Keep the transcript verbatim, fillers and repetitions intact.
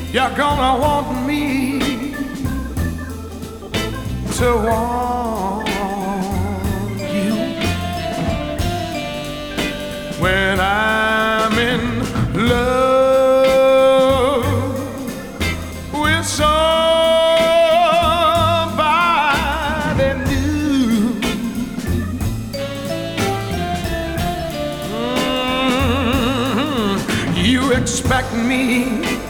You're gonna want me to want you when I'm in love with somebody new. Mm-hmm. You expect me